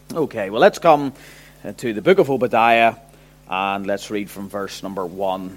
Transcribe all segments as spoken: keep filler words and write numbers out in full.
Okay, well, let's come to the book of Obadiah, and let's read from verse number one.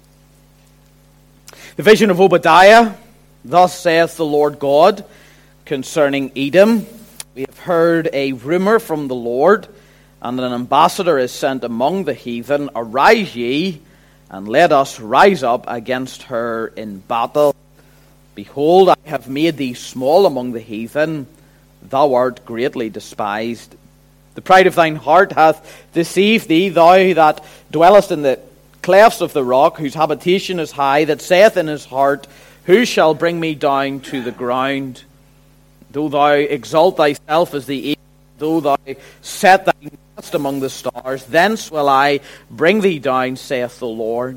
The vision of Obadiah. Thus saith the Lord God concerning Edom. We have heard a rumor from the Lord, and an ambassador is sent among the heathen. Arise ye, and let us rise up against her in battle. Behold, I have made thee small among the heathen. Thou art greatly despised. The pride of thine heart hath deceived thee, thou that dwellest in the clefts of the rock, whose habitation is high, that saith in his heart, Who shall bring me down to the ground? Though thou exalt thyself as the eagle, though thou set thy nest among the stars, thence will I bring thee down, saith the Lord.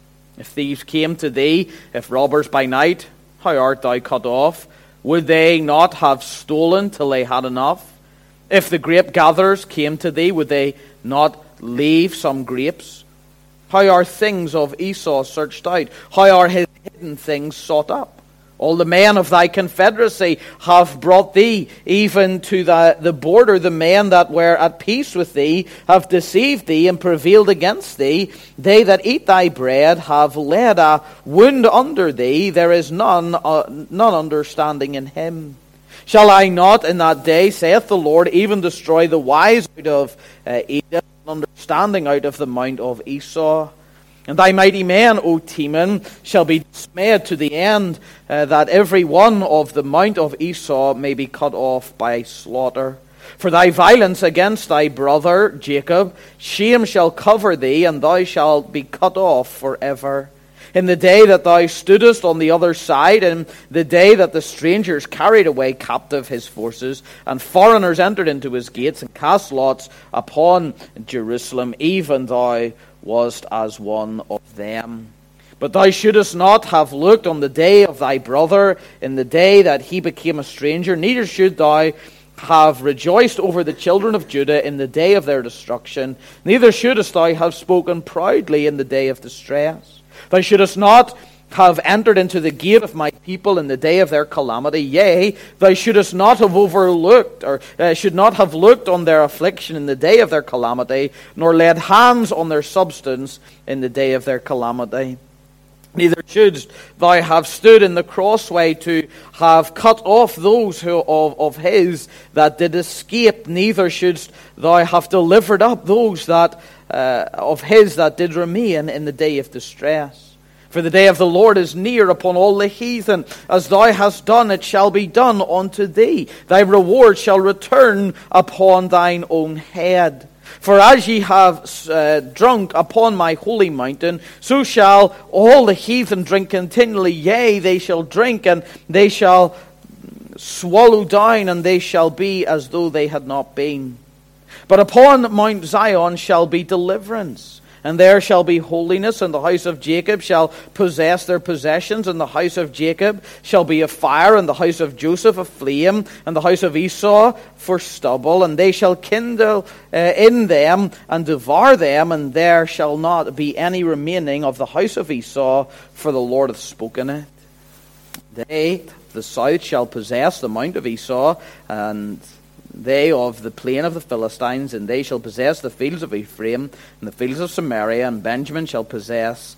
If thieves came to thee, if robbers by night, how art thou cut off? Would they not have stolen till they had enough? If the grape gatherers came to thee, would they not leave some grapes? How are things of Esau searched out? How are his hidden things sought up? All the men of thy confederacy have brought thee, even to the, the border. The men that were at peace with thee have deceived thee and prevailed against thee. They that eat thy bread have laid a wound under thee. There is none, uh, none understanding in him. Shall I not in that day, saith the Lord, even destroy the wise out of uh, Edom, understanding out of the mount of Esau? And thy mighty men, O Teman, shall be dismayed to the end, uh, that every one of the mount of Esau may be cut off by slaughter. For thy violence against thy brother Jacob, shame shall cover thee, and thou shalt be cut off forever. In the day that thou stoodest on the other side, in the day that the strangers carried away captive his forces, and foreigners entered into his gates, and cast lots upon Jerusalem, even thou wast as one of them. But thou shouldest not have looked on the day of thy brother, in the day that he became a stranger, neither should thou have rejoiced over the children of Judah in the day of their destruction, neither shouldest thou have spoken proudly in the day of distress. Thou shouldest not have entered into the gate of my people in the day of their calamity. Yea, thou shouldest not have overlooked, or uh, should not have looked on their affliction in the day of their calamity, nor laid hands on their substance in the day of their calamity. Neither shouldst thou have stood in the crossway to have cut off those who of, of his that did escape. Neither shouldst thou have delivered up those that uh, of his that did remain in the day of distress. For the day of the Lord is near upon all the heathen. As thou hast done, it shall be done unto thee. Thy reward shall return upon thine own head. For as ye have uh, drunk upon my holy mountain, so shall all the heathen drink continually. Yea, they shall drink, and they shall swallow down, and they shall be as though they had not been. But upon Mount Zion shall be deliverance, and there shall be holiness, and the house of Jacob shall possess their possessions, and the house of Jacob shall be a fire, and the house of Joseph a flame, and the house of Esau for stubble, and they shall kindle uh, in them and devour them, and there shall not be any remaining of the house of Esau, for the Lord hath spoken it. They, the south, shall possess the mount of Esau, and they of the plain of the Philistines, and they shall possess the fields of Ephraim, and the fields of Samaria, and Benjamin shall possess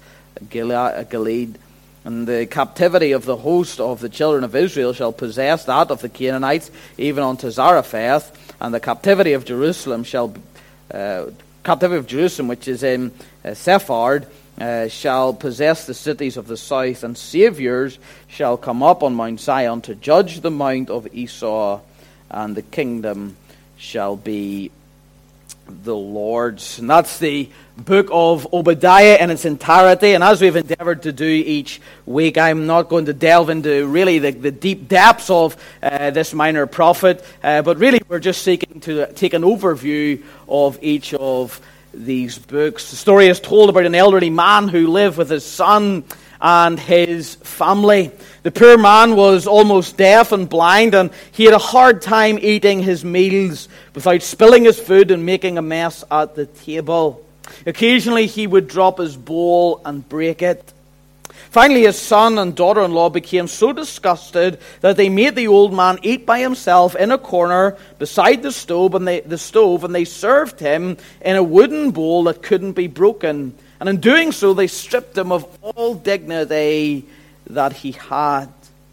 Gilead, and the captivity of the host of the children of Israel shall possess that of the Canaanites, even unto Zarephath, and the captivity of Jerusalem shall, uh, captivity of Jerusalem, which is in uh, Sephard, uh, shall possess the cities of the south, and saviors shall come up on Mount Zion to judge the mount of Esau, and the kingdom shall be the Lord's. And that's the book of Obadiah in its entirety. And as we've endeavored to do each week, I'm not going to delve into really the, the deep depths of uh, this minor prophet, uh, but really we're just seeking to take an overview of each of these books. The story is told about an elderly man who lived with his son and his family. The poor man was almost deaf and blind, and he had a hard time eating his meals without spilling his food and making a mess at the table. Occasionally he would drop his bowl and break it. Finally, his son and daughter-in-law became so disgusted that they made the old man eat by himself in a corner beside the stove, and they, the stove, and they served him in a wooden bowl that couldn't be broken. And in doing so, they stripped him of all dignity that he had.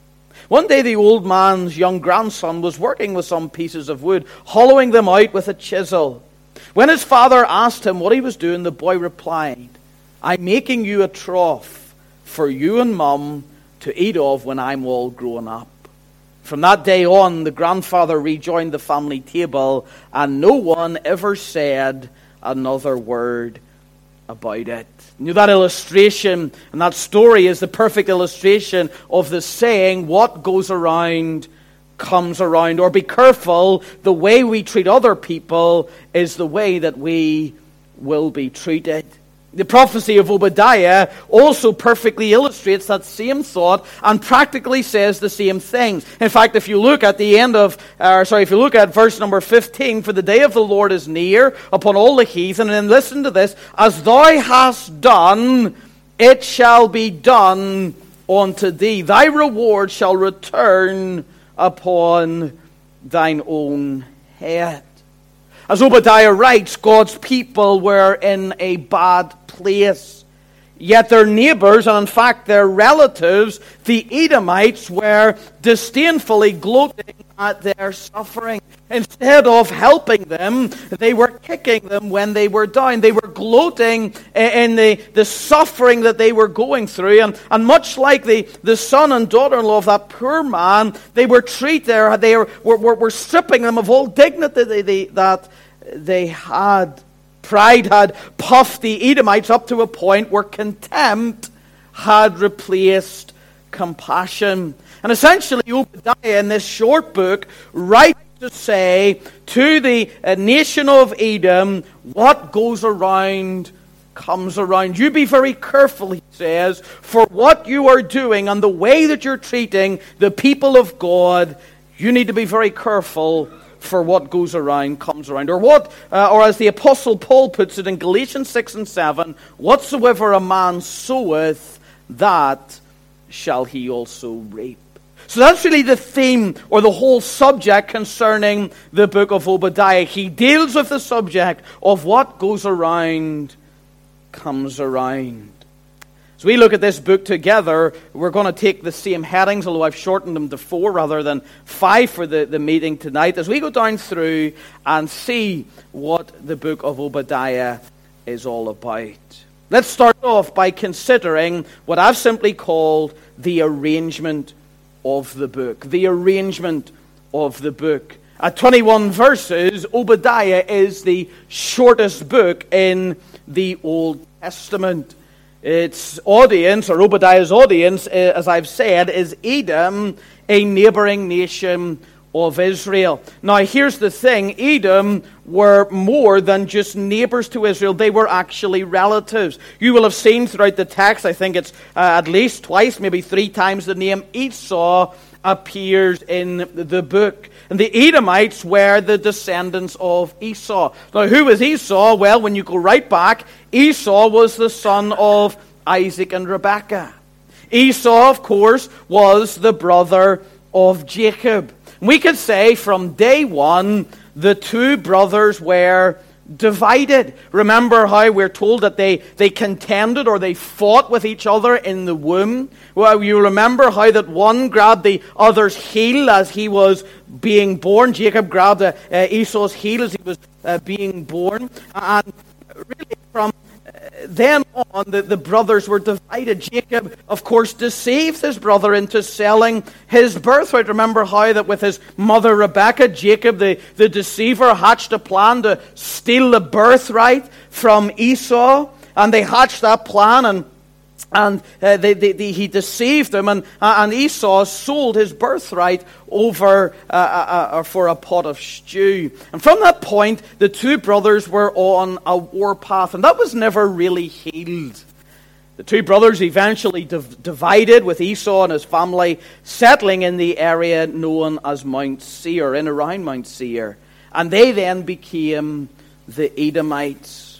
One day, the old man's young grandson was working with some pieces of wood, hollowing them out with a chisel. When his father asked him what he was doing, the boy replied, "I'm making you a trough for you and Mum to eat of when I'm all grown up." From that day on, the grandfather rejoined the family table, and no one ever said another word about it. You know, that illustration and that story is the perfect illustration of the saying, what goes around comes around. Or be careful, the way we treat other people is the way that we will be treated. The prophecy of Obadiah also perfectly illustrates that same thought and practically says the same thing. In fact, if you look at the end of, uh, sorry, if you look at verse number fifteen, "For the day of the Lord is near upon all the heathen," and then listen to this, "As thou hast done, it shall be done unto thee. Thy reward shall return upon thine own head." As Obadiah writes, God's people were in a bad place. Yet their neighbors, and in fact their relatives, the Edomites, were disdainfully gloating at their suffering. Instead of helping them, they were kicking them when they were down. They were gloating in the, the suffering that they were going through. And, and much like the, the son and daughter-in-law of that poor man, they were treated there. They were, were, were stripping them of all dignity they, they, that they had. Pride had puffed the Edomites up to a point where contempt had replaced compassion. And essentially, Obadiah in this short book writes to say to the nation of Edom, what goes around comes around. You be very careful, he says, for what you are doing and the way that you're treating the people of God. You need to be very careful, for what goes around comes around. Or what, uh, or as the Apostle Paul puts it in Galatians six and seven, whatsoever a man soweth, that shall he also reap. So that's really the theme or the whole subject concerning the book of Obadiah. He deals with the subject of what goes around comes around. As we look at this book together, we're going to take the same headings, although I've shortened them to four rather than five for the, the meeting tonight, as we go down through and see what the book of Obadiah is all about. Let's start off by considering what I've simply called the arrangement of the book. The arrangement of the book. At twenty-one verses, Obadiah is the shortest book in the Old Testament. Its audience, or Obadiah's audience, as I've said, is Edom, a neighboring nation of Israel. Now, here's the thing. Edom were more than just neighbors to Israel. They were actually relatives. You will have seen throughout the text, I think it's uh, at least twice, maybe three times, the name Esau appears in the book. And the Edomites were the descendants of Esau. Now, who was Esau? Well, when you go right back, Esau was the son of Isaac and Rebekah. Esau, of course, was the brother of Jacob. We could say from day one, the two brothers were divided. Remember how we're told that they, they contended or they fought with each other in the womb? Well, you remember how that one grabbed the other's heel as he was being born. Jacob grabbed uh, Esau's heel as he was uh, being born. And really from then on, the, the brothers were divided. Jacob, of course, deceives his brother into selling his birthright. Remember how that with his mother Rebekah, Jacob, the, the deceiver, hatched a plan to steal the birthright from Esau. And they hatched that plan, and and uh, they, they, they, he deceived them, and, uh, and Esau sold his birthright over uh, uh, uh, for a pot of stew. And from that point, the two brothers were on a warpath, and that was never really healed. The two brothers eventually div- divided, with Esau and his family settling in the area known as Mount Seir, in around Mount Seir. And they then became the Edomites.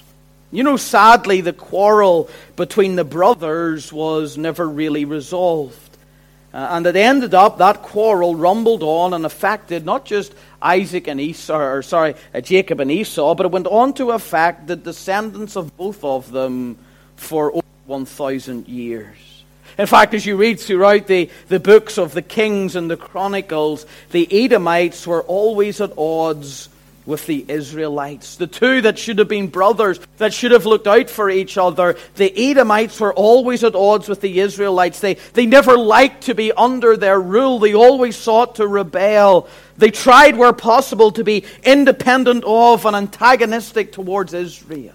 You know, sadly, the quarrel between the brothers was never really resolved. Uh, and it ended up, that quarrel rumbled on and affected not just Isaac and Esau, or sorry, uh, Jacob and Esau, but it went on to affect the descendants of both of them for over one thousand years. In fact, as you read throughout the, the books of the Kings and the Chronicles, the Edomites were always at odds with the Israelites. The two that should have been brothers, that should have looked out for each other, the Edomites were always at odds with the Israelites. They, they never liked to be under their rule. They always sought to rebel. They tried where possible to be independent of and antagonistic towards Israel.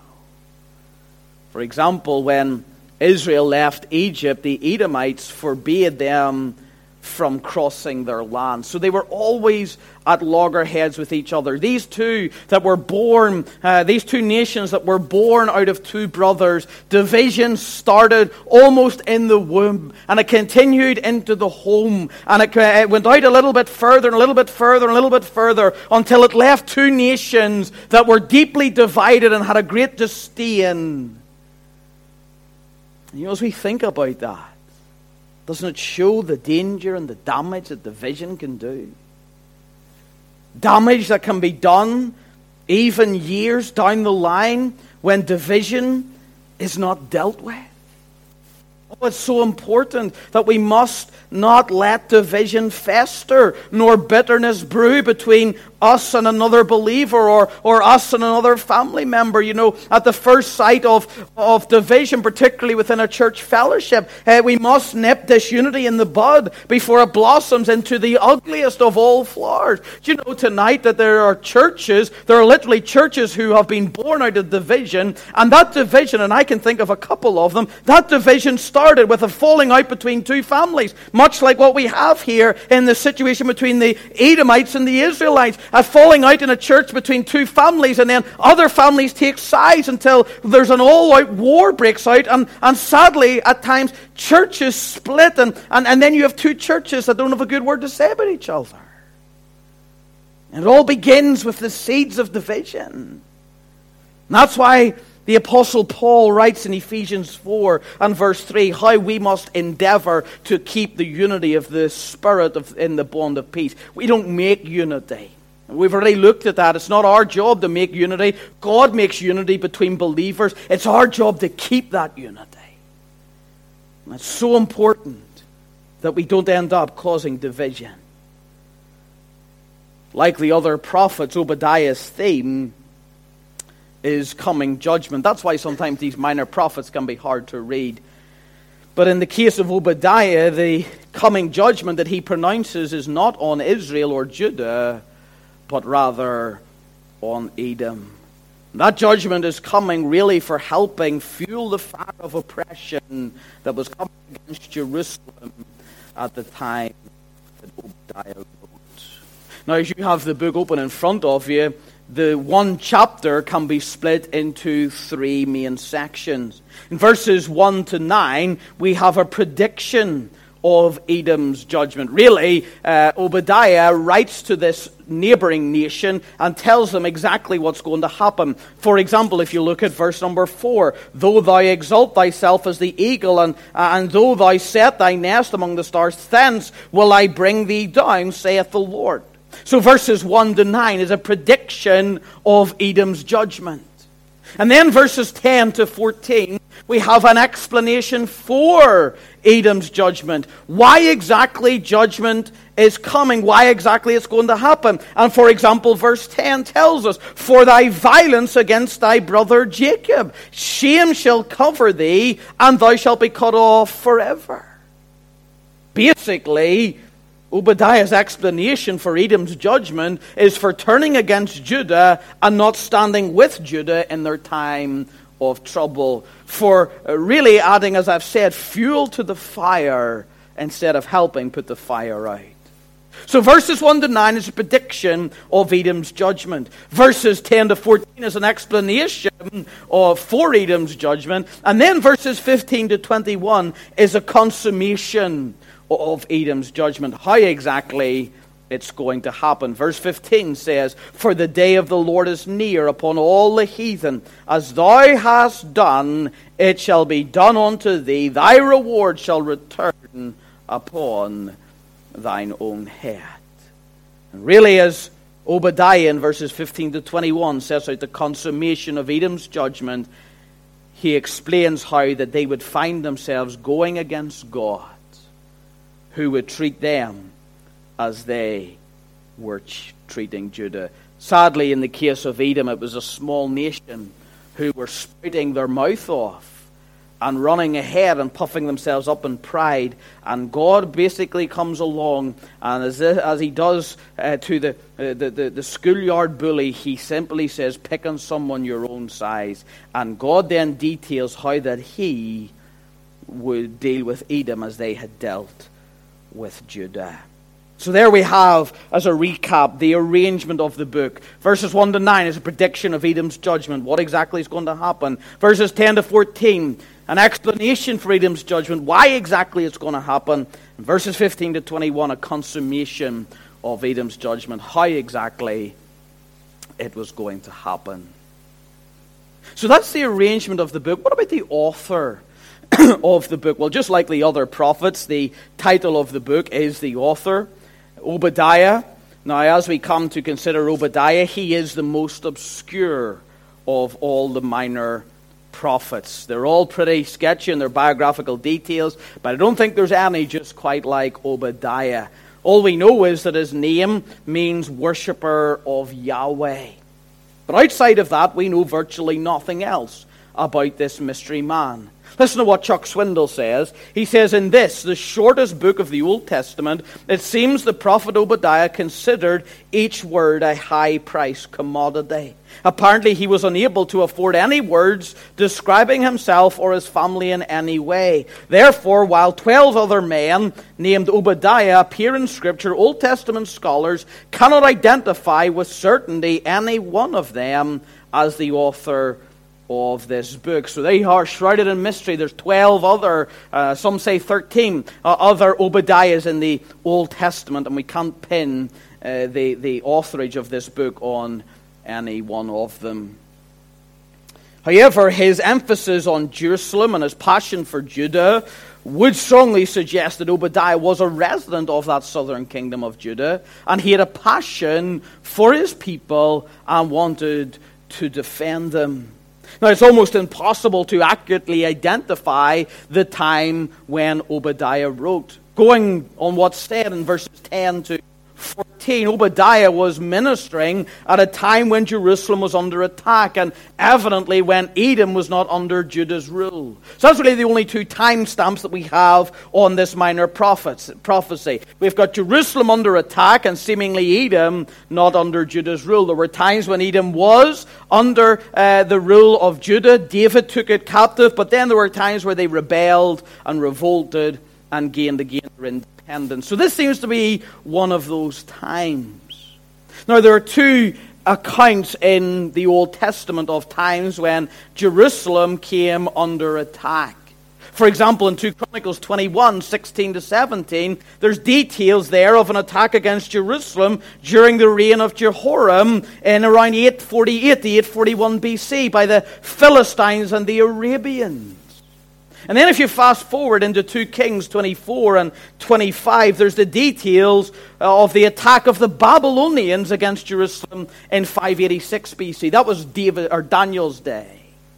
For example, when Israel left Egypt, the Edomites forbade them from crossing their land. So they were always at loggerheads with each other. These two that were born, uh, these two nations that were born out of two brothers, division started almost in the womb, and it continued into the home, and it, it went out a little bit further, and a little bit further, and a little bit further, until it left two nations that were deeply divided and had a great disdain. You know, as we think about that, doesn't it show the danger and the damage that division can do? Damage that can be done even years down the line when division is not dealt with. Oh, it's so important that we must not let division fester, nor bitterness brew between us and another believer, or, or us and another family member. You know, at the first sight of, of division, particularly within a church fellowship, uh, we must nip disunity in the bud before it blossoms into the ugliest of all flowers. Do you know tonight that there are churches, there are literally churches who have been born out of division, and that division, and I can think of a couple of them, that division started with a falling out between two families, much like what we have here in the situation between the Edomites and the Israelites. A falling out in a church between two families, and then other families take sides until there's an all-out war breaks out, and, and sadly, at times, churches split, and, and, and then you have two churches that don't have a good word to say about each other. And it all begins with the seeds of division. And that's why the Apostle Paul writes in Ephesians four and verse three, how we must endeavor to keep the unity of the Spirit of, in the bond of peace. We don't make unity. We've already looked at that. It's not our job to make unity. God makes unity between believers. It's our job to keep that unity. And it's so important that we don't end up causing division. Like the other prophets, Obadiah's theme is coming judgment. That's why sometimes these minor prophets can be hard to read. But in the case of Obadiah, the coming judgment that he pronounces is not on Israel or Judah, but rather on Edom. That judgment is coming really for helping fuel the fire of oppression that was coming against Jerusalem at the time that Obadiah wrote. Now, as you have the book open in front of you, the one chapter can be split into three main sections. In verses one to nine, we have a prediction of Edom's judgment. Really, uh, Obadiah writes to this neighboring nation and tells them exactly what's going to happen. For example, if you look at verse number four, though thou exalt thyself as the eagle, and, and though thou set thy nest among the stars, thence will I bring thee down, saith the Lord. So verses one to nine is a prediction of Edom's judgment. And then verses ten to fourteen, we have an explanation for Edom's judgment. Why exactly judgment is coming. Why exactly it's going to happen. And for example, verse ten tells us, for thy violence against thy brother Jacob, shame shall cover thee, and thou shalt be cut off forever. Basically, Obadiah's explanation for Edom's judgment is for turning against Judah and not standing with Judah in their time of trouble. For really adding, as I've said, fuel to the fire instead of helping put the fire out. So verses one to nine is a prediction of Edom's judgment. Verses ten to fourteen is an explanation of for Edom's judgment. And then verses fifteen to twenty-one is a consummation of Edom's judgment. How exactly it's going to happen. Verse fifteen says, "For the day of the Lord is near upon all the heathen. As thou hast done, it shall be done unto thee. Thy reward shall return upon thine own head." And really, as Obadiah in verses fifteen to twenty-one sets out the consummation of Edom's judgment, he explains how that they would find themselves going against God, who would treat them as they were treating Judah. Sadly, in the case of Edom, it was a small nation who were spouting their mouth off and running ahead and puffing themselves up in pride. And God basically comes along, and as, as he does uh, to the, uh, the, the, the schoolyard bully, he simply says, "Pick on someone your own size." And God then details how that he would deal with Edom as they had dealt with Judah. So there we have, as a recap, the arrangement of the book. Verses one to nine is a prediction of Edom's judgment, what exactly is going to happen. Verses ten to fourteen, an explanation for Edom's judgment, why exactly it's going to happen. And verses fifteen to twenty-one, a consummation of Edom's judgment, how exactly it was going to happen. So that's the arrangement of the book. What about the author of the book? Well, just like the other prophets, the title of the book is the author, Obadiah. Now, as we come to consider Obadiah, he is the most obscure of all the minor prophets. They're all pretty sketchy in their biographical details, but I don't think there's any just quite like Obadiah. All we know is that his name means worshipper of Yahweh. But outside of that, we know virtually nothing else about this mystery man. Listen to what Chuck Swindoll says. He says, "In this, the shortest book of the Old Testament, it seems the prophet Obadiah considered each word a high-priced commodity. Apparently, he was unable to afford any words describing himself or his family in any way. Therefore, while twelve other men named Obadiah appear in Scripture, Old Testament scholars cannot identify with certainty any one of them as the author of this book." So they are shrouded in mystery. There's twelve other, uh, some say thirteen, uh, other Obadiahs in the Old Testament, and we can't pin uh, the, the authorage of this book on any one of them. However, his emphasis on Jerusalem and his passion for Judah would strongly suggest that Obadiah was a resident of that southern kingdom of Judah, and he had a passion for his people and wanted to defend them. Now, it's almost impossible to accurately identify the time when Obadiah wrote. Going on what's said in verses ten to fourteen, Obadiah was ministering at a time when Jerusalem was under attack, and evidently when Edom was not under Judah's rule. So that's really the only two time stamps that we have on this minor prophets, prophecy. We've got Jerusalem under attack and seemingly Edom not under Judah's rule. There were times when Edom was under uh, the rule of Judah. David took it captive, but then there were times where they rebelled and revolted and gained again their independence. So this seems to be one of those times. Now, there are two accounts in the Old Testament of times when Jerusalem came under attack. For example, in Second Chronicles twenty-one, sixteen to seventeen, there's details there of an attack against Jerusalem during the reign of Jehoram in around eight forty-eight to eight forty-one B C by the Philistines and the Arabians. And then if you fast forward into Second Kings twenty-four and twenty-five, there's the details of the attack of the Babylonians against Jerusalem in five eighty-six B C. That was David or Daniel's day.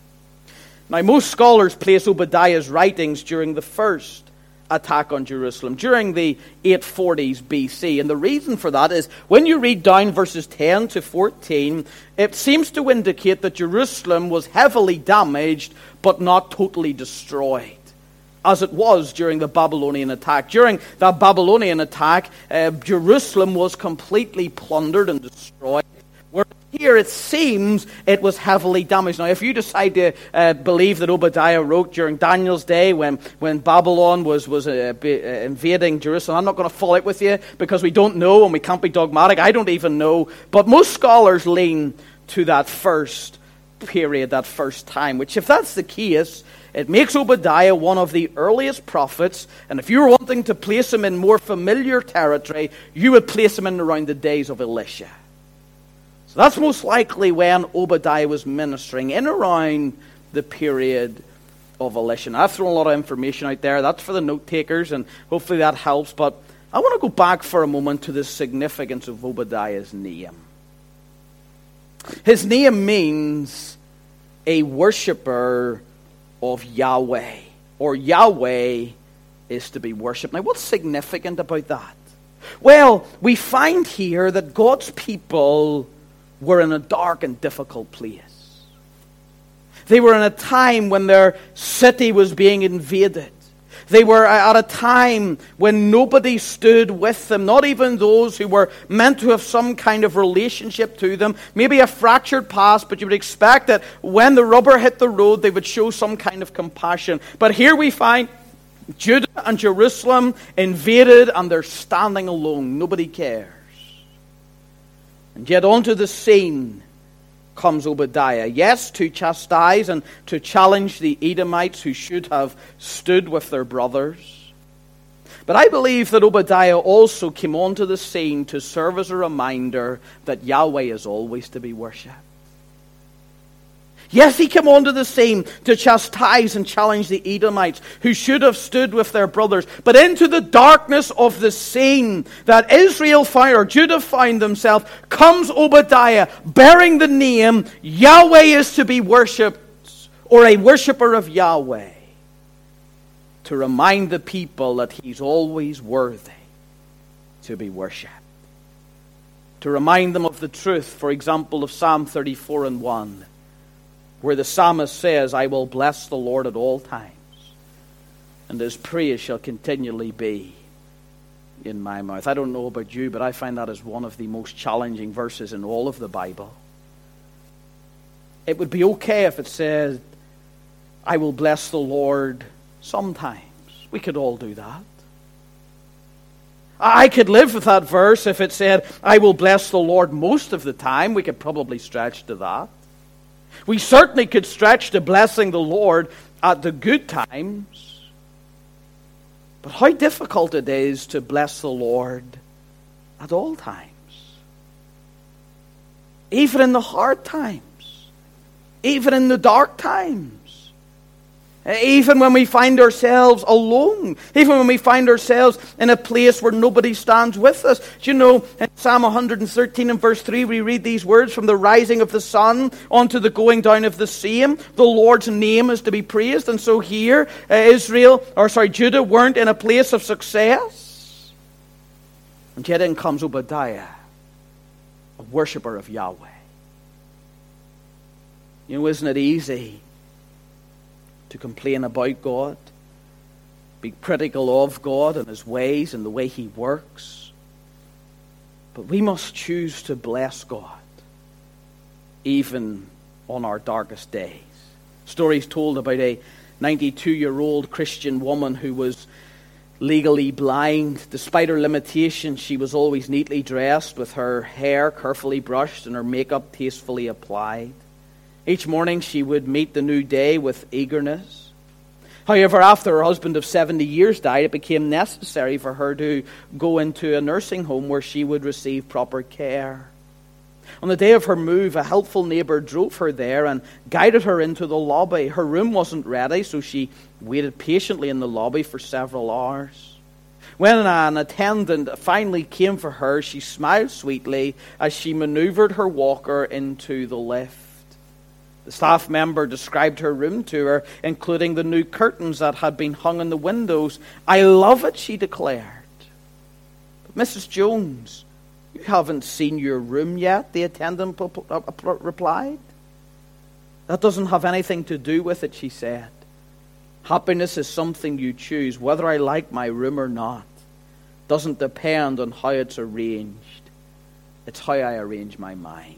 Now, most scholars place Obadiah's writings during the first attack on Jerusalem, during the eight forties B C. And the reason for that is when you read down verses ten to fourteen, it seems to indicate that Jerusalem was heavily damaged but not totally destroyed, as it was during the Babylonian attack. During that Babylonian attack, uh, Jerusalem was completely plundered and destroyed. Whereas here it seems it was heavily damaged. Now, if you decide to uh, believe that Obadiah wrote during Daniel's day when, when Babylon was, was uh, be, uh, invading Jerusalem, I'm not going to fall out with you because we don't know and we can't be dogmatic. I don't even know. But most scholars lean to that first period, that first time, which if that's the case, It makes Obadiah one of the earliest prophets, and if you were wanting to place him in more familiar territory, you would place him in around the days of Elisha. So that's most likely when Obadiah was ministering, in around the period of Elisha. Now, I've thrown a lot of information out there. That's for the note takers, and hopefully that helps. But I want to go back for a moment to the significance of Obadiah's name. His name means a worshiper of Yahweh, or Yahweh is to be worshipped. Now, what's significant about that? Well, we find here that God's people were in a dark and difficult place. They were in a time when their city was being invaded. They were at a time when nobody stood with them, not even those who were meant to have some kind of relationship to them. Maybe a fractured past, but you would expect that when the rubber hit the road, they would show some kind of compassion. But here we find Judah and Jerusalem invaded, and they're standing alone. Nobody cares. And yet onto the scene comes Obadiah. Yes, to chastise and to challenge the Edomites who should have stood with their brothers. But I believe that Obadiah also came onto the scene to serve as a reminder that Yahweh is always to be worshipped. Yes, he came onto the scene to chastise and challenge the Edomites who should have stood with their brothers. But into the darkness of the scene that Israel found, or Judah found themselves, comes Obadiah bearing the name Yahweh is to be worshipped, or a worshipper of Yahweh, to remind the people that he's always worthy to be worshipped. To remind them of the truth, for example, of Psalm thirty-four and one. Where the psalmist says, I will bless the Lord at all times, and his praise shall continually be in my mouth. I don't know about you, but I find that as one of the most challenging verses in all of the Bible. It would be okay if it said, I will bless the Lord sometimes. We could all do that. I could live with that verse if it said, I will bless the Lord most of the time. We could probably stretch to that. We certainly could stretch to blessing the Lord at the good times. But how difficult it is to bless the Lord at all times. Even in the hard times. Even in the dark times. Even when we find ourselves alone. Even when we find ourselves in a place where nobody stands with us. Do you know, in Psalm one thirteen and verse three, we read these words, from the rising of the sun unto the going down of the same, the Lord's name is to be praised. And so here, uh, Israel, or sorry, Judah weren't in a place of success. And yet in comes Obadiah, a worshipper of Yahweh. You know, isn't it easy to complain about God, be critical of God and his ways and the way he works? But we must choose to bless God, even on our darkest days. Stories told about a ninety-two-year-old Christian woman who was legally blind. Despite her limitations, she was always neatly dressed, with her hair carefully brushed and her makeup tastefully applied. Each morning she would meet the new day with eagerness. However, after her husband of seventy years died, it became necessary for her to go into a nursing home where she would receive proper care. On the day of her move, a helpful neighbour drove her there and guided her into the lobby. Her room wasn't ready, so she waited patiently in the lobby for several hours. When an attendant finally came for her, she smiled sweetly as she manoeuvred her walker into the lift. The staff member described her room to her, including the new curtains that had been hung in the windows. I love it, she declared. But Missus Jones, you haven't seen your room yet, the attendant replied. That doesn't have anything to do with it, she said. Happiness is something you choose. Whether I like my room or not doesn't depend on how it's arranged. It's how I arrange my mind.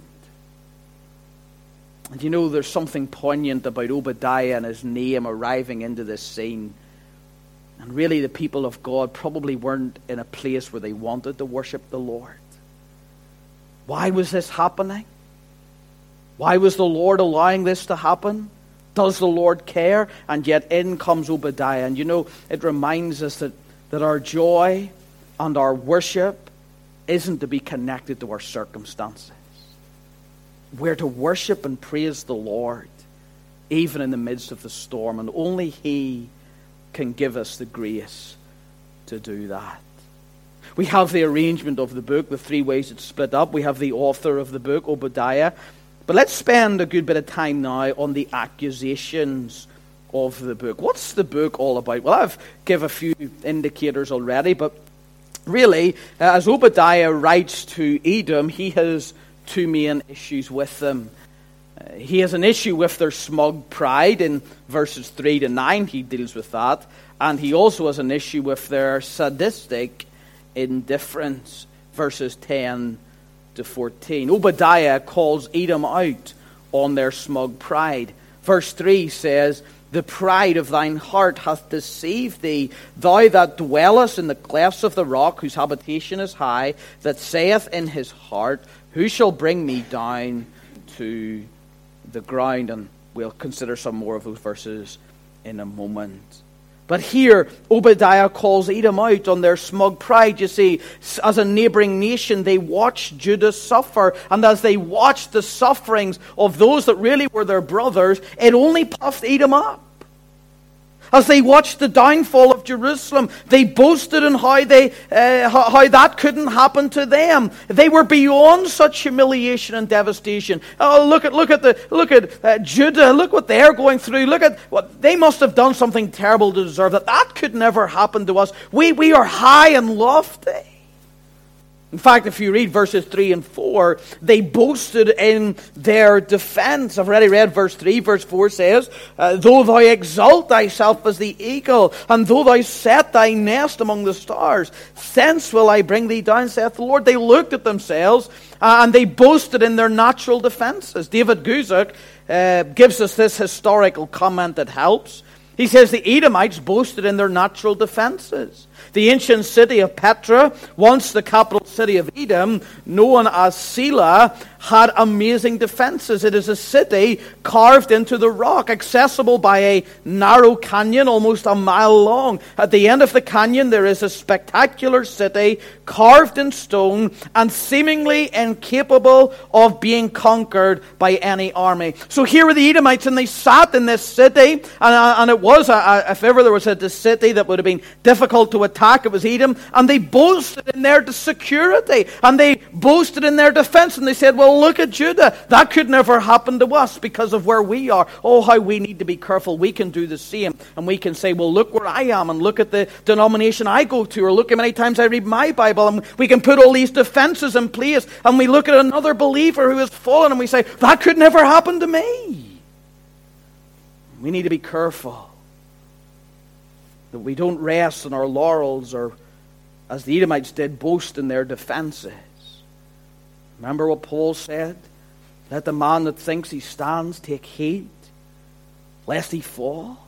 And you know, there's something poignant about Obadiah and his name arriving into this scene. And really, the people of God probably weren't in a place where they wanted to worship the Lord. Why was this happening? Why was the Lord allowing this to happen? Does the Lord care? And yet in comes Obadiah. And you know, it reminds us that, that our joy and our worship isn't to be connected to our circumstances. We're to worship and praise the Lord, even in the midst of the storm. And only He can give us the grace to do that. We have the arrangement of the book, the three ways it's split up. We have the author of the book, Obadiah. But let's spend a good bit of time now on the accusations of the book. What's the book all about? Well, I've given a few indicators already, but really, as Obadiah writes to Edom, he has two main issues with them. Uh, he has an issue with their smug pride in verses three to nine. He deals with that. And he also has an issue with their sadistic indifference, verses ten to fourteen. Obadiah calls Edom out on their smug pride. Verse three says, "The pride of thine heart hath deceived thee, thou that dwellest in the clefts of the rock, whose habitation is high, that saith in his heart, who shall bring me down to the ground?" And we'll consider some more of those verses in a moment. But here, Obadiah calls Edom out on their smug pride. You see, as a neighboring nation, they watched Judah suffer. And as they watched the sufferings of those that really were their brothers, it only puffed Edom up. As they watched the downfall of Jerusalem, they boasted in how they uh, how, how that couldn't happen to them. They were beyond such humiliation and devastation. Oh, look at look at the look at uh, Judah. Look what they're going through. Look at what they must have done something terrible to deserve that. That could never happen to us. We we are high and lofty. In fact, if you read verses three and four, they boasted in their defense. I've already read verse three. Verse four says, uh, "Though thou exalt thyself as the eagle, and though thou set thy nest among the stars, thence will I bring thee down, saith the Lord." They looked at themselves, uh, and they boasted in their natural defenses. David Guzik uh, gives us this historical comment that helps. He says the Edomites boasted in their natural defenses. The ancient city of Petra, once the capital city of Edom, known as Selah, had amazing defenses. It is a city carved into the rock, accessible by a narrow canyon almost a mile long. At the end of the canyon, there is a spectacular city carved in stone and seemingly incapable of being conquered by any army. So here were the Edomites, and they sat in this city, and, and it was, a, a, if ever there was a city that would have been difficult to attack, it was Edom, and they boasted in their security, and they boasted in their defense, and they said, well, look at Judah. That could never happen to us because of where we are. Oh, how we need to be careful. We can do the same. And we can say, well, look where I am, and look at the denomination I go to, or look how many times I read my Bible, and we can put all these defenses in place, and we look at another believer who has fallen, and we say, that could never happen to me. We need to be careful that we don't rest on our laurels, or, as the Edomites did, boast in their defenses. Remember what Paul said? Let the man that thinks he stands take heed, lest he fall.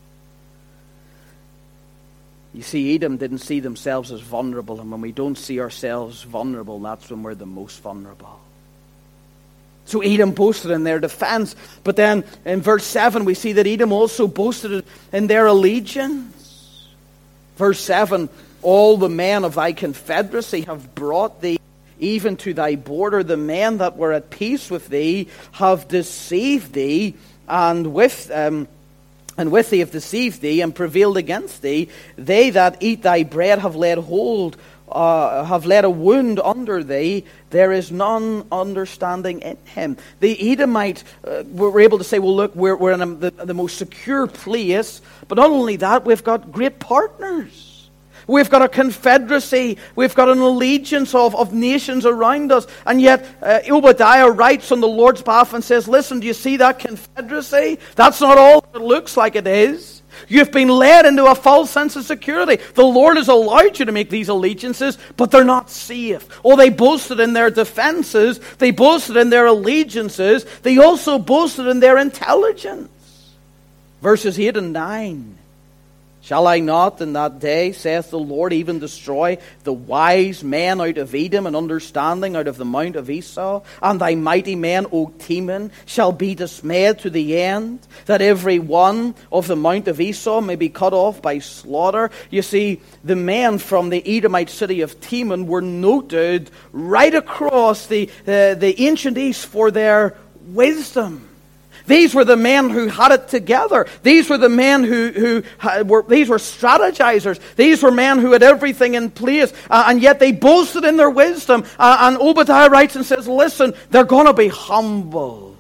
You see, Edom didn't see themselves as vulnerable, and when we don't see ourselves vulnerable, that's when we're the most vulnerable. So Edom boasted in their defense, but then in verse seven we see that Edom also boasted in their allegiance. Verse seven, all the men of thy confederacy have brought thee even to thy border. The men that were at peace with thee have deceived thee, and with um, and with thee have deceived thee, and prevailed against thee. They that eat thy bread have laid hold, uh, have laid a wound under thee. There is none understanding in him. The Edomites uh, were able to say, well, look, we're, we're in a, the, the most secure place. But not only that, we've got great partners. We've got a confederacy. We've got an allegiance of, of nations around us. And yet, uh, Obadiah writes on the Lord's behalf and says, listen, do you see that confederacy? That's not all it looks like it is. You've been led into a false sense of security. The Lord has allowed you to make these allegiances, but they're not safe. Oh, they boasted in their defenses. They boasted in their allegiances. They also boasted in their intelligence. Verses eight and nine Shall I not in that day, saith the Lord, even destroy the wise men out of Edom and understanding out of the mount of Esau? And thy mighty men, O Teman, shall be dismayed to the end, that every one of the mount of Esau may be cut off by slaughter. You see, the men from the Edomite city of Teman were noted right across the, uh, the ancient East for their wisdom. These were the men who had it together. These were the men who, who had, were, these were strategizers. These were men who had everything in place. Uh, and yet they boasted in their wisdom. Uh, and Obadiah writes and says, listen, they're going to be humbled.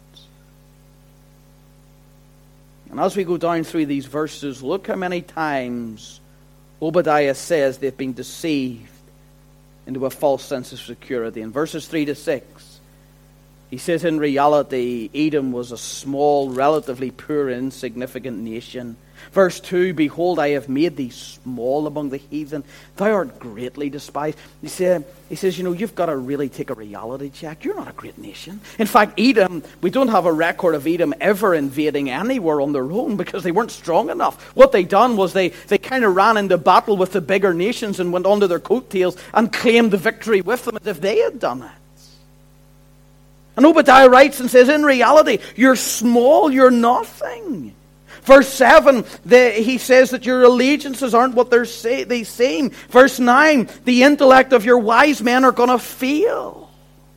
And as we go down through these verses, look how many times Obadiah says they've been deceived into a false sense of security. In verses three to six, he says, in reality, Edom was a small, relatively poor, insignificant nation. Verse two, behold, I have made thee small among the heathen. Thou art greatly despised. He, said, he says, you know, you've got to really take a reality check. You're not a great nation. In fact, Edom, we don't have a record of Edom ever invading anywhere on their own because they weren't strong enough. What they done was they, they kind of ran into battle with the bigger nations and went under their coattails and claimed the victory with them as if they had done it. And Obadiah writes and says, in reality, you're small, you're nothing. Verse seven, the, he says that your allegiances aren't what they're say, they seem. Verse nine, the intellect of your wise men are going to fail.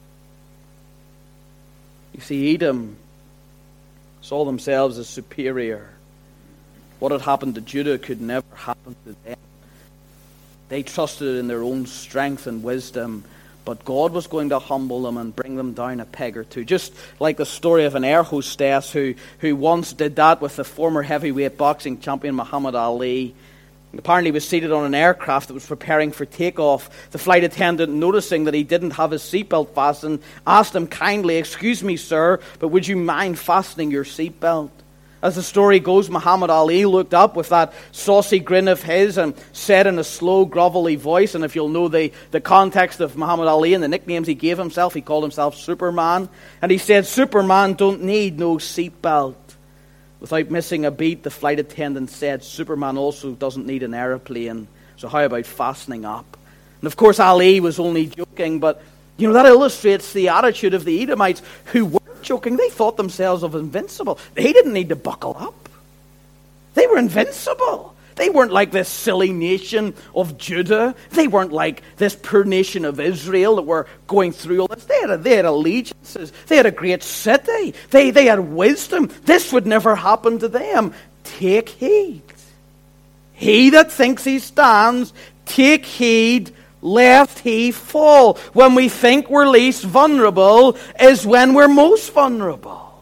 You see, Edom saw themselves as superior. What had happened to Judah could never happen to them. They trusted in their own strength and wisdom. But God was going to humble them and bring them down a peg or two. Just like the story of an air hostess who, who once did that with the former heavyweight boxing champion Muhammad Ali. Apparently he was seated on an aircraft that was preparing for takeoff. The flight attendant, noticing that he didn't have his seatbelt fastened, asked him kindly, excuse me, sir, but would you mind fastening your seatbelt? As the story goes, Muhammad Ali looked up with that saucy grin of his and said in a slow, grovelly voice, and if you'll know the, the context of Muhammad Ali and the nicknames he gave himself, he called himself Superman. And he said, Superman don't need no seatbelt. Without missing a beat, the flight attendant said, Superman also doesn't need an aeroplane, so how about fastening up? And of course, Ali was only joking, but you know that illustrates the attitude of the Edomites who were joking. They thought themselves of invincible. They didn't need to buckle up. They were invincible. They weren't like this silly nation of Judah. They weren't like this poor nation of Israel that were going through all this. They had, a, they had allegiances. They had a great city. They, they had wisdom. This would never happen to them. Take heed. He that thinks he stands, take heed lest he fall. When we think we're least vulnerable is when we're most vulnerable.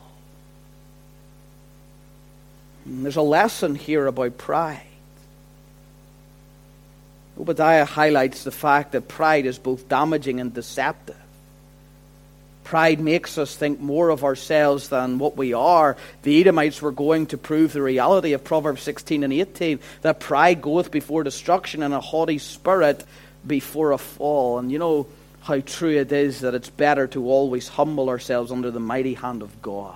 And there's a lesson here about pride. Obadiah highlights the fact that pride is both damaging and deceptive. Pride makes us think more of ourselves than what we are. The Edomites were going to prove the reality of Proverbs sixteen and eighteen, that pride goeth before destruction and a haughty spirit before a fall. And you know how true it is that it's better to always humble ourselves under the mighty hand of God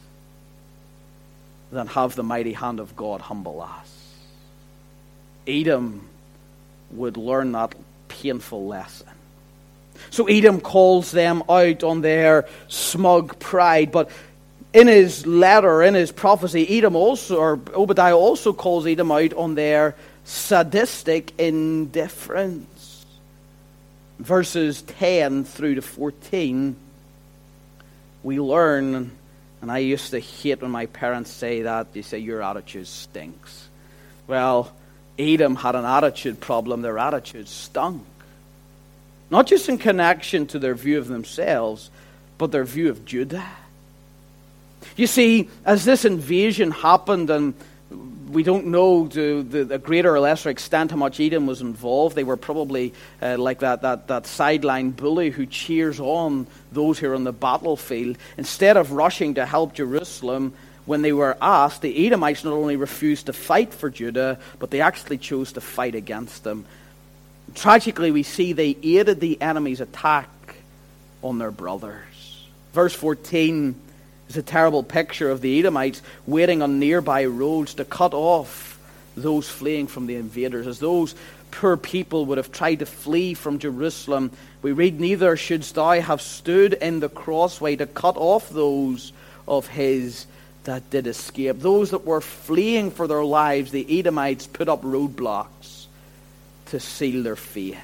than have the mighty hand of God humble us. Edom would learn that painful lesson. So Edom calls them out on their smug pride, but in his letter, in his prophecy, Edom also, or Obadiah also calls Edom out on their sadistic indifference. Verses ten through to fourteen, we learn, and I used to hate when my parents say that, they say, your attitude stinks. Well, Edom had an attitude problem. Their attitude stunk. Not just in connection to their view of themselves, but their view of Judah. You see, as this invasion happened, and we don't know to the, the greater or lesser extent how much Edom was involved. They were probably uh, like that, that, that sideline bully who cheers on those who are on the battlefield. Instead of rushing to help Jerusalem, when they were asked, the Edomites not only refused to fight for Judah, but they actually chose to fight against them. Tragically, we see they aided the enemy's attack on their brothers. Verse fourteen is a terrible picture of the Edomites waiting on nearby roads to cut off those fleeing from the invaders. As those poor people would have tried to flee from Jerusalem, we read, neither shouldst thou have stood in the crossway to cut off those of his that did escape. Those that were fleeing for their lives, the Edomites put up roadblocks to seal their fate.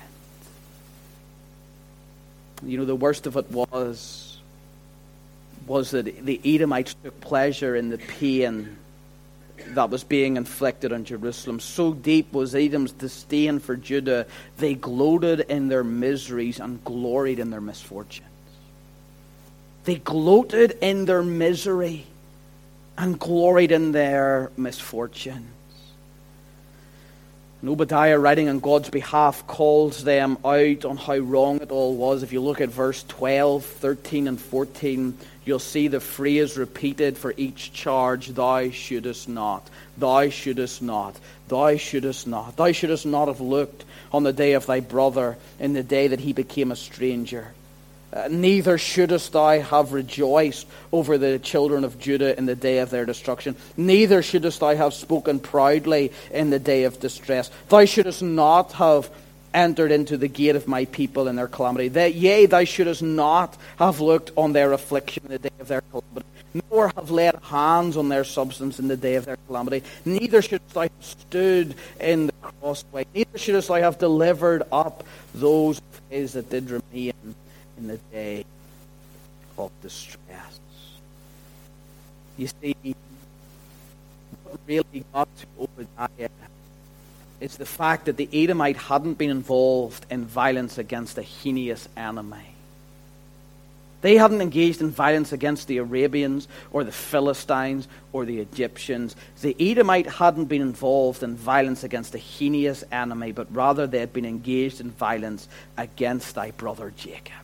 You know, the worst of it was, was that the Edomites took pleasure in the pain that was being inflicted on Jerusalem. So deep was Edom's disdain for Judah, they gloated in their miseries and gloried in their misfortunes. They gloated in their misery and gloried in their misfortunes. And Obadiah, writing on God's behalf, calls them out on how wrong it all was. If you look at verse twelve, thirteen, and fourteen, you'll see the phrase repeated for each charge, thou shouldest not, thou shouldest not, thou shouldest not. Thou shouldest not have looked on the day of thy brother, in the day that he became a stranger. Uh, neither shouldest thou have rejoiced over the children of Judah in the day of their destruction. Neither shouldest thou have spoken proudly in the day of distress. Thou shouldest not have entered into the gate of my people in their calamity. That, yea, thou shouldest not have looked on their affliction in the day of their calamity, nor have laid hands on their substance in the day of their calamity. Neither shouldest thou have stood in the crossway. Neither shouldest thou have delivered up those of his that did remain in the day of distress. You see, what really got to Obadiah is the fact that the Edomite hadn't been involved in violence against a heinous enemy. They hadn't engaged in violence against the Arabians or the Philistines or the Egyptians. The Edomite hadn't been involved in violence against a heinous enemy, but rather they had been engaged in violence against thy brother Jacob.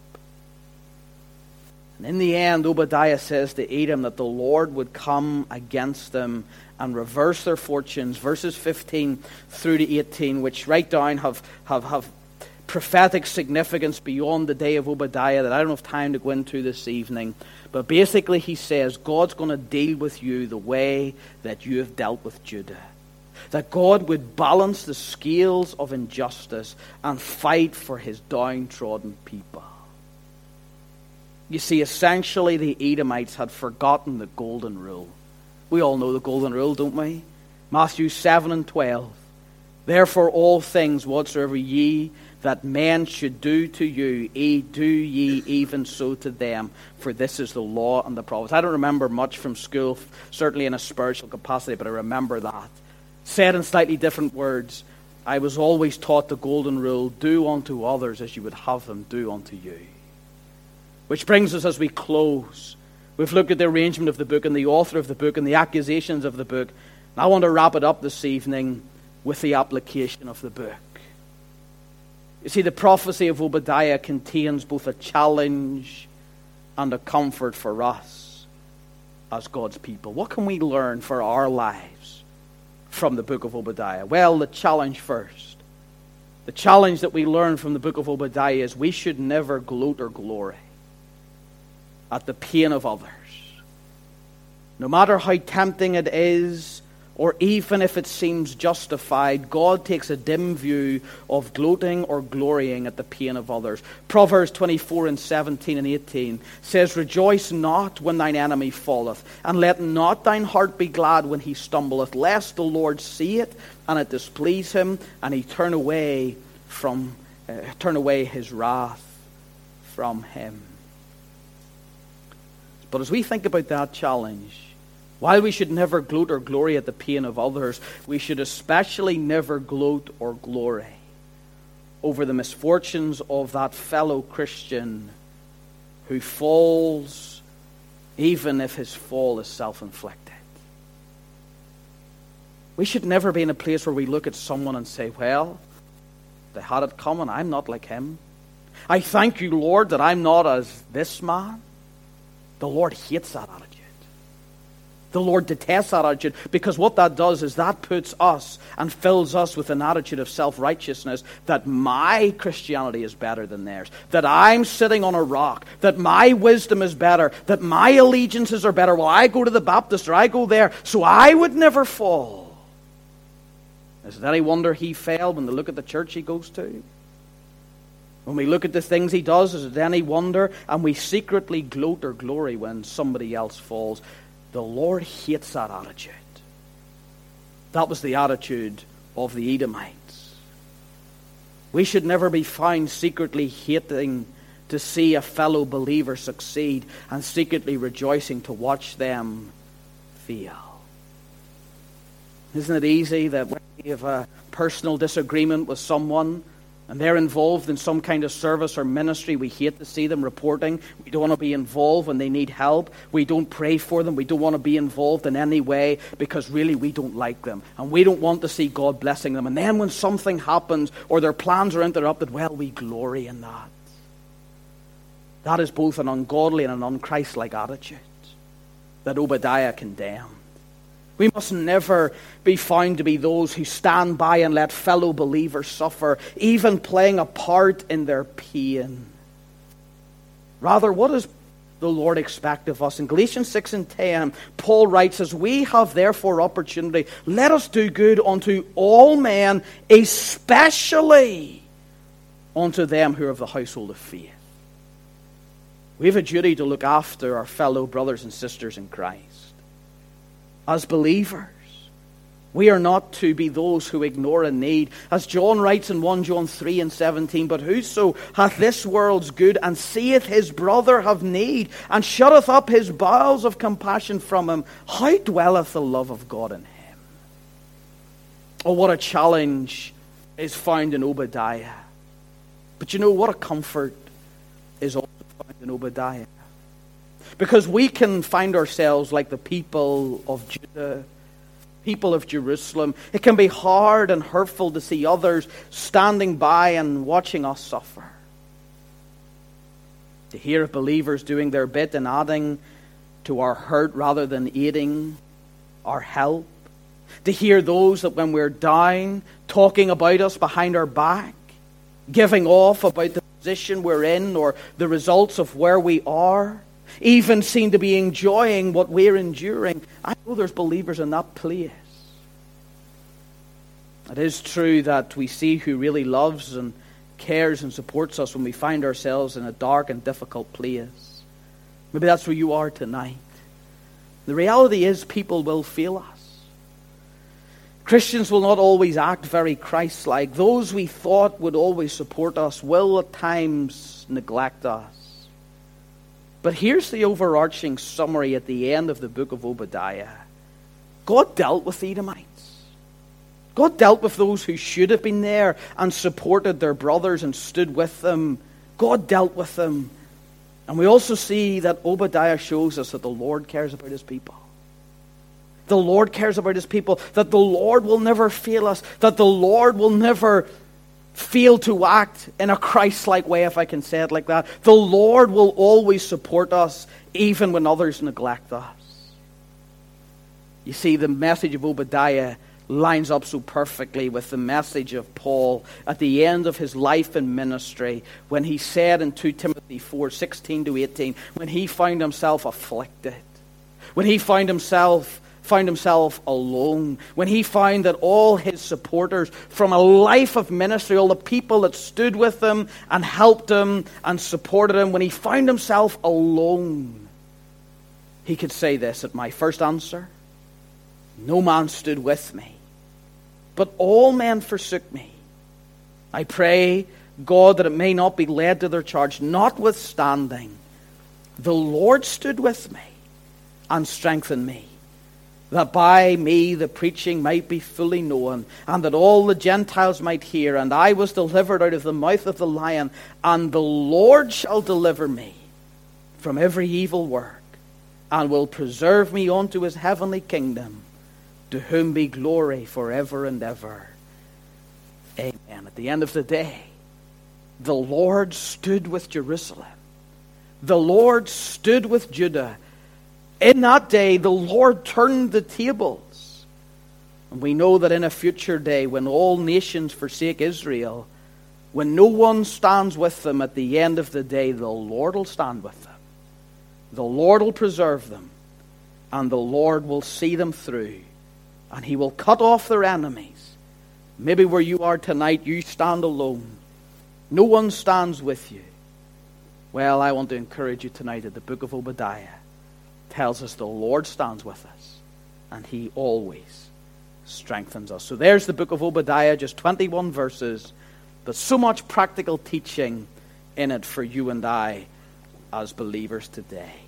And in the end, Obadiah says to Edom that the Lord would come against them and reverse their fortunes. Verses fifteen through to eighteen, which right down have, have, have prophetic significance beyond the day of Obadiah that I don't have time to go into this evening. But basically he says God's going to deal with you the way that you have dealt with Judah. That God would balance the scales of injustice and fight for his downtrodden people. You see, essentially the Edomites had forgotten the golden rule. We all know the golden rule, don't we? Matthew seven and twelve. Therefore all things whatsoever ye that men should do to you, ye do ye even so to them, for this is the law and the prophets. I don't remember much from school, certainly in a spiritual capacity, but I remember that. Said in slightly different words, I was always taught the golden rule, do unto others as you would have them do unto you. Which brings us as we close. We've looked at the arrangement of the book and the author of the book and the accusations of the book. And I want to wrap it up this evening with the application of the book. You see, the prophecy of Obadiah contains both a challenge and a comfort for us as God's people. What can we learn for our lives from the book of Obadiah? Well, the challenge first. The challenge that we learn from the book of Obadiah is we should never gloat or glory at the pain of others. No matter how tempting it is, or even if it seems justified, God takes a dim view of gloating or glorying at the pain of others. Proverbs twenty-four and seventeen and eighteen says, rejoice not when thine enemy falleth, and let not thine heart be glad when he stumbleth, lest the Lord see it, and it displease him, and he turn away from uh, turn away his wrath from him. But as we think about that challenge, while we should never gloat or glory at the pain of others, we should especially never gloat or glory over the misfortunes of that fellow Christian who falls, even if his fall is self-inflicted. We should never be in a place where we look at someone and say, well, they had it coming, I'm not like him. I thank you, Lord, that I'm not as this man. The Lord hates that attitude. The Lord detests that attitude, because what that does is that puts us and fills us with an attitude of self-righteousness that my Christianity is better than theirs, that I'm sitting on a rock, that my wisdom is better, that my allegiances are better. Well, I go to the Baptist or I go there, so I would never fall. Is it any wonder he fell when we look at the church he goes to? When we look at the things he does, is it any wonder? And we secretly gloat or glory when somebody else falls. The Lord hates that attitude. That was the attitude of the Edomites. We should never be found secretly hating to see a fellow believer succeed and secretly rejoicing to watch them fail. Isn't it easy that when you have a personal disagreement with someone and they're involved in some kind of service or ministry, we hate to see them reporting. We don't want to be involved when they need help. We don't pray for them. We don't want to be involved in any way because really we don't like them. And we don't want to see God blessing them. And then when something happens or their plans are interrupted, well, we glory in that. That is both an ungodly and an un-Christ-like attitude that Obadiah condemned. We must never be found to be those who stand by and let fellow believers suffer, even playing a part in their pain. Rather, what does the Lord expect of us? In Galatians six and ten, Paul writes, as we have therefore opportunity, let us do good unto all men, especially unto them who are of the household of faith. We have a duty to look after our fellow brothers and sisters in Christ. As believers, we are not to be those who ignore a need. As John writes in First John three and seventeen, but whoso hath this world's good and seeth his brother have need, and shutteth up his bowels of compassion from him, how dwelleth the love of God in him? Oh, what a challenge is found in Obadiah. But you know what a comfort is also found in Obadiah. Because we can find ourselves like the people of Judah, people of Jerusalem. It can be hard and hurtful to see others standing by and watching us suffer. To hear of believers doing their bit and adding to our hurt rather than aiding our help. To hear those that when we're down, talking about us behind our back, giving off about the position we're in or the results of where we are. Even seem to be enjoying what we're enduring. I know there's believers in that place. It is true that we see who really loves and cares and supports us when we find ourselves in a dark and difficult place. Maybe that's where you are tonight. The reality is people will fail us. Christians will not always act very Christ-like. Those we thought would always support us will at times neglect us. But here's the overarching summary at the end of the book of Obadiah. God dealt with the Edomites. God dealt with those who should have been there and supported their brothers and stood with them. God dealt with them. And we also see that Obadiah shows us that the Lord cares about his people. The Lord cares about his people. That the Lord will never fail us. That the Lord will never fail to act in a Christ-like way, if I can say it like that. The Lord will always support us, even when others neglect us. You see, the message of Obadiah lines up so perfectly with the message of Paul at the end of his life and ministry, when he said in Second Timothy four, sixteen to eighteen, when he found himself afflicted, when he found himself found himself alone, when he found that all his supporters from a life of ministry, all the people that stood with him and helped him and supported him, when he found himself alone, he could say this at my first answer: no man stood with me, but all men forsook me. I pray God that it may not be laid to their charge. Notwithstanding, the Lord stood with me and strengthened me, that by me the preaching might be fully known, and that all the Gentiles might hear. And I was delivered out of the mouth of the lion, and the Lord shall deliver me from every evil work, and will preserve me unto his heavenly kingdom, to whom be glory forever and ever. Amen. At the end of the day, the Lord stood with Jerusalem. The Lord stood with Judah. In that day, the Lord turned the tables. And we know that in a future day, when all nations forsake Israel, when no one stands with them, at the end of the day, the Lord will stand with them. The Lord will preserve them. And the Lord will see them through. And he will cut off their enemies. Maybe where you are tonight, you stand alone. No one stands with you. Well, I want to encourage you tonight that the book of Obadiah tells us the Lord stands with us, and he always strengthens us. So there's the book of Obadiah, just twenty-one verses, but so much practical teaching in it for you and I as believers today.